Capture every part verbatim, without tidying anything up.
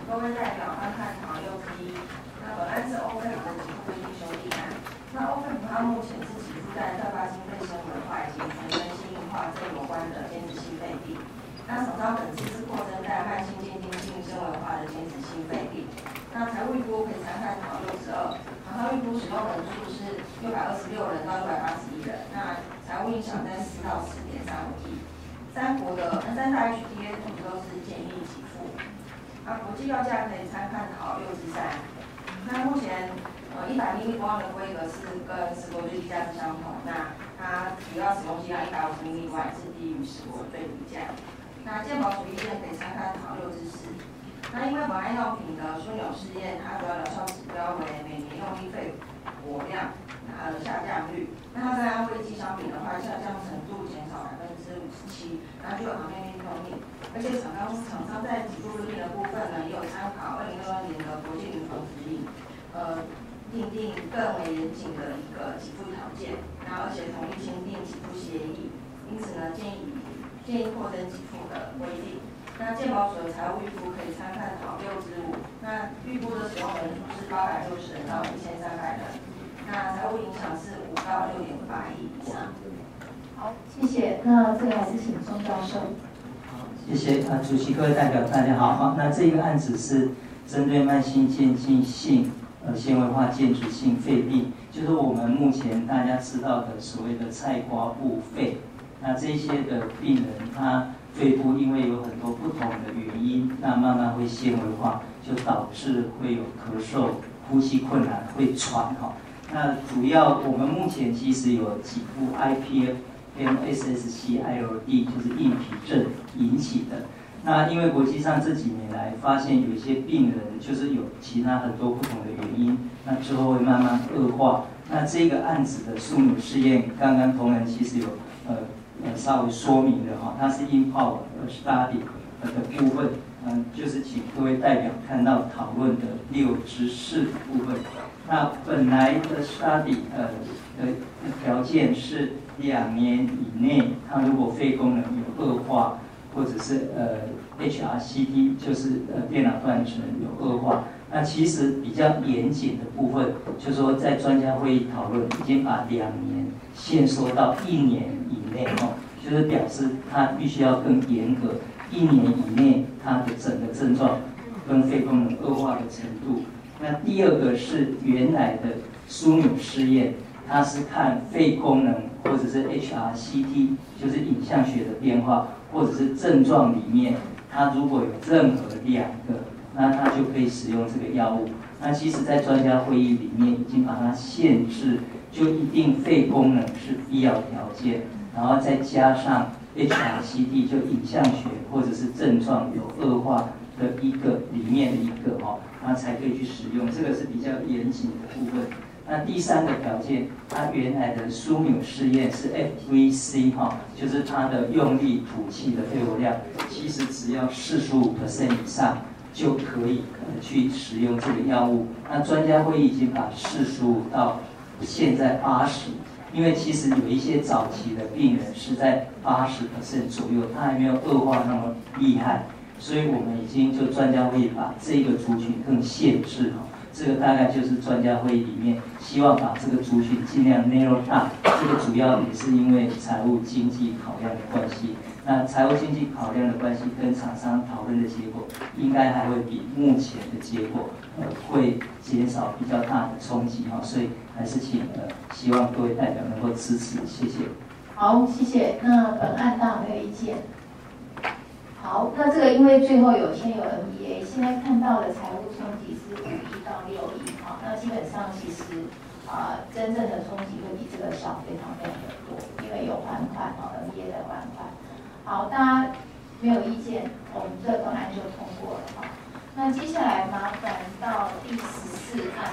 各位代表，观看讨六之一。那本案是欧佩普的给付规定修订案。那欧佩普它目前是给付在特发性肺纤维化以及全身性硬化这有关的间质性肺病。那首招本次是扩增在慢性渐进性纤维化的间质性肺病。那财务预估可以参看讨六十二。然后预估使用人数是六百二十六人到六百八十一人。那财务影响在四到四点三五亿。三国的 N 三大 H T A 通都是建议给付。啊，国际要价可以参看讨六十三。那目前呃一百毫升光的规格是跟十国最低价是相同，那它主要使用剂量一百五十毫升外是低于十国最低价。那健保署意见可以参看讨六之四。那因为本案用品的枢纽试验，它主要疗效指标为每年用力肺活量呃下降率，那它跟安慰剂相比的话，下降程度减少百分之五十七，然后就有行业内动力。而且厂商厂商在给付规定的部分呢，也有参考二零二二年的国际临床指引，呃，订定更为严谨的一个给付条件，那而且同意签订给付协议，因此呢，建议建议扩增给付的规定。那健保署的财务预估可以参看讨六之五，那预估的使用人数是八百六十人到一千三百人，那财务影响是五到六点八亿以上。 好，谢谢。那这个还是请钟教授。 谢谢啊，主席各位代表大家好。好，那这个案子是针对慢性渐进性呃纤维化间质性肺病，就是我们目前大家知道的所谓的菜瓜布肺。那这些的病人他肺部因为有很多不同的原因，那慢慢会纤维化，就导致会有咳嗽、呼吸困难、会喘哈。那主要我们目前其实有几部 I P F。跟 S S C I L D 就是硬皮症引起的。那因为国际上这几年来发现有一些病人就是有其他很多不同的原因，那之后会慢慢恶化。那这个案子的枢纽试验，刚刚同仁其实有呃呃稍微说明了哈，它是 IMPOWER study 的部分，嗯，就是请各位代表看到讨论的六之四的部分。那本来的 study 呃的条件是两年以内，它如果肺功能有恶化，或者是呃 H R C T 就是呃电脑断层有恶化，那其实比较严谨的部分，就是说在专家会议讨论已经把两年限缩到一年以内哦，就是表示它必须要更严格，一年以内它的整个症状跟肺功能恶化的程度。那第二个是原来的枢纽试验，它是看肺功能或者是 H R C T， 就是影像学的变化，或者是症状里面，它如果有任何两个，那它就可以使用这个药物。那其实，在专家会议里面已经把它限制，就一定肺功能是必要条件，然后再加上 H R C T 就影像学或者是症状有恶化的一个里面的一个哦，那才可以去使用，这个是比较严谨的部分。那第三个条件，它原来的枢纽试验是 F V C 哈，就是它的用力吐气的肺活量，其实只要 百分之四十五 以上就可以呃去使用这个药物。那专家会议已经把四十五到现在八十，因为其实有一些早期的病人是在 百分之八十 左右，他还没有恶化那么厉害，所以我们已经就专家会议把这个族群更限制哈。这个大概就是专家会议里面希望把这个族群尽量 narrow down， 这个主要也是因为财务经济考量的关系。那财务经济考量的关系跟厂商讨论的结果，应该还会比目前的结果呃会减少比较大的冲击哈，所以还是请呃希望各位代表能够支持，谢谢。 好，谢谢。那本案大家没有意见？好，那这个因为最后有签有 N B A， 现在看到的财务冲击是五亿到六亿，好，那基本上其实啊、呃，真正的冲击会比这个小非常非常的多，因为有还款啊 ，N B A 的还款。好，大家没有意见，我们这个本案就通过了哈。那接下来麻烦到第十四案，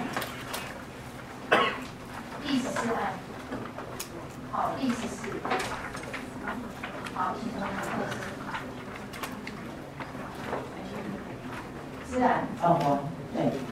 第十四案，好，第十四，好，请同仁测试。自然。 放花。